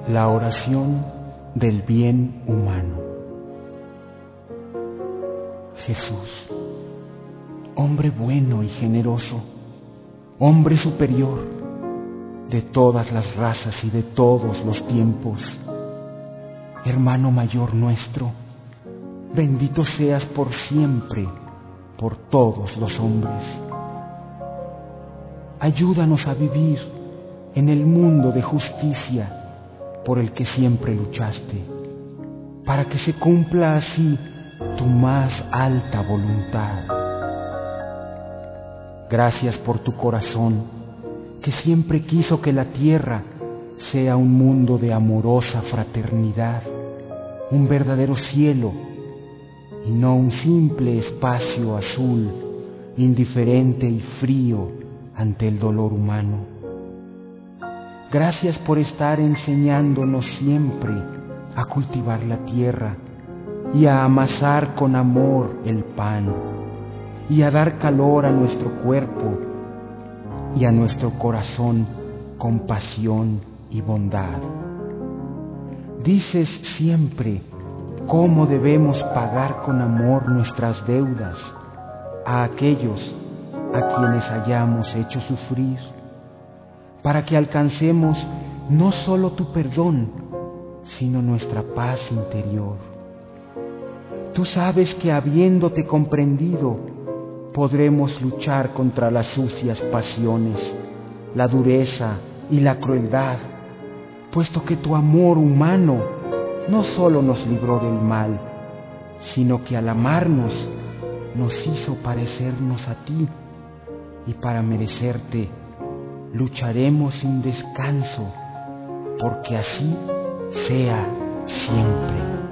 La oración del bien humano. Jesús, hombre bueno y generoso, hombre superior de todas las razas y de todos los tiempos, hermano mayor nuestro, bendito seas por siempre, por todos los hombres. Ayúdanos a vivir en el mundo de justicia por el que siempre luchaste, para que se cumpla así tu más alta voluntad. Gracias por tu corazón, que siempre quiso que la tierra sea un mundo de amorosa fraternidad, un verdadero cielo, y no un simple espacio azul, indiferente y frío ante el dolor humano. Gracias por estar enseñándonos siempre a cultivar la tierra y a amasar con amor el pan y a dar calor a nuestro cuerpo y a nuestro corazón con pasión y bondad. Dices siempre cómo debemos pagar con amor nuestras deudas a aquellos a quienes hayamos hecho sufrir, para que alcancemos no solo tu perdón, sino nuestra paz interior. Tú sabes que habiéndote comprendido, podremos luchar contra las sucias pasiones, la dureza y la crueldad, puesto que tu amor humano no solo nos libró del mal, sino que al amarnos nos hizo parecernos a ti, y para merecerte lucharemos sin descanso, porque así sea siempre.